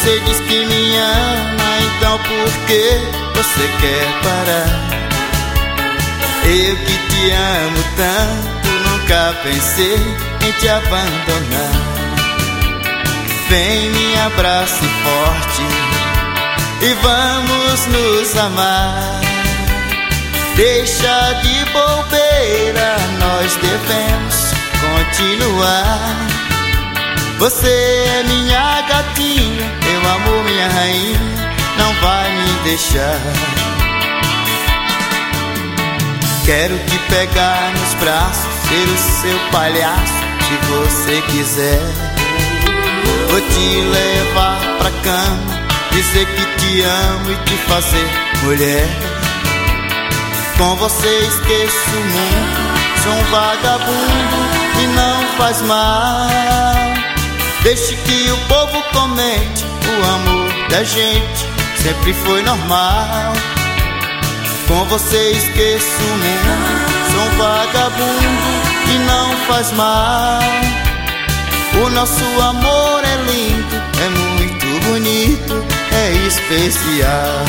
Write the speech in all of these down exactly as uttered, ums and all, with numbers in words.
Você diz que me ama, então por que você quer parar? Eu que te amo tanto, nunca pensei em te abandonar. Vem, me abrace forte e vamos nos amar. Deixa de bobeira, nós devemos continuar. Você é minha gatinha, meu amor, minha rainha, não vai me deixar. Quero te pegar nos braços, ser o seu palhaço, se você quiser. Vou te levar pra cama, dizer que te amo e te fazer mulher. Com você esqueço o mundo, sou um vagabundo e não faz mal. Deixe que o povo comente, o amor da gente sempre foi normal. Com você esqueço o mundo, sou um vagabundo e não faz mal. O nosso amor é lindo, é muito bonito, é especial.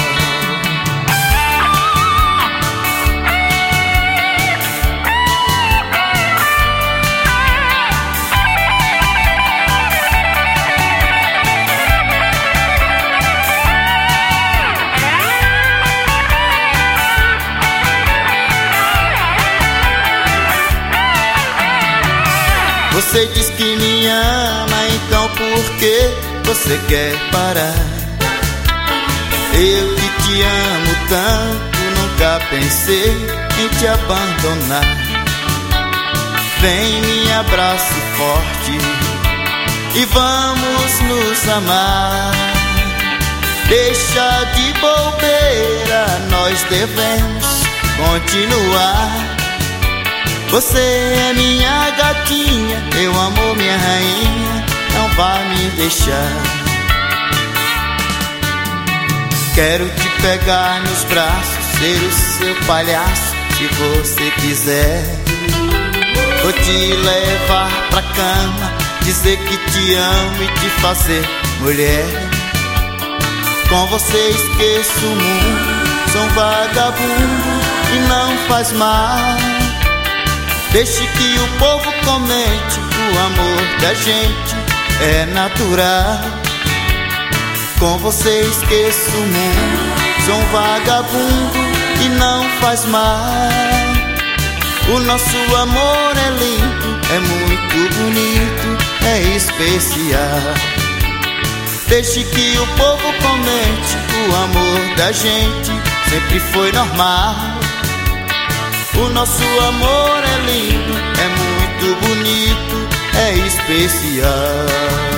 Você diz que me ama, então por que você quer parar? Eu que te amo tanto, nunca pensei em te abandonar. Vem, me abrace forte e vamos nos amar. Deixa de bobeira, nós devemos continuar. Você é minha gatinha, meu amor, minha rainha, não vai me deixar. Quero te pegar nos braços, ser o seu palhaço, se você quiser. Vou te levar pra cama, dizer que te amo e te fazer mulher. Com você esqueço o mundo, sou um vagabundo e não faz mal. Deixe que o povo comente, o amor da gente é natural. Com você esqueço o mundo, sou um vagabundo e não faz mal. O nosso amor é lindo, é muito bonito, é especial. Deixe que o povo comente, o amor da gente sempre foi normal. O nosso amor é lindo, é muito bonito, é especial.